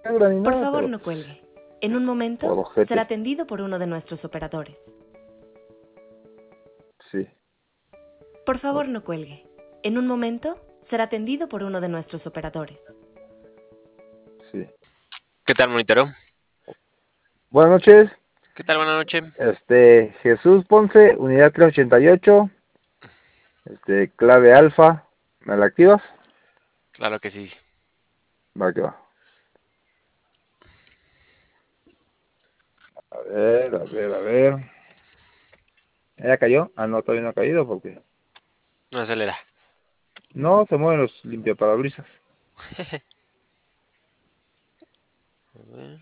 dura ni Por nada, favor, pero no cuelgue. En un momento por ojete. será atendido por uno de nuestros operadores. Sí. Por favor, no cuelgue. En un momento será atendido por uno de nuestros operadores. Sí. ¿Qué tal, monitoreo? Buenas noches. ¿Qué tal? Buenas noches. Jesús Ponce, unidad 388. Clave alfa. ¿Me la activas? Claro que sí. Va que va. A ver, a ver, a ver. ¿Ya cayó? Ah, no, todavía no ha caído porque... No acelera. No, se mueven los limpiaparabrisas. A ver.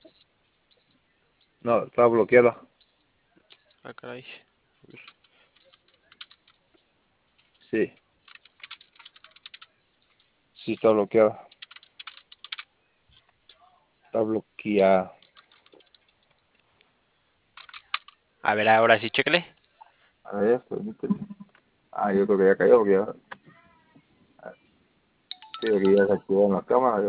No, está bloqueada. Ah, caray. Sí. Sí, está bloqueada. Está bloqueada. A ver, ahora sí, chéquele. A ver, permíteme. Ah, yo creo que ya cayó porque ya... Creo que ya se activó en la cámara.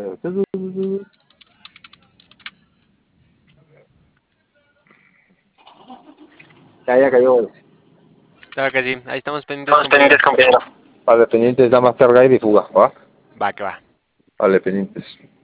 Ya cayó. Claro que sí. Ahí estamos pendientes, Estamos compañero. pendientes, compañero. Vale, pendientes, da más carga y fuga, ¿va? Va, que va. Vale, pendientes.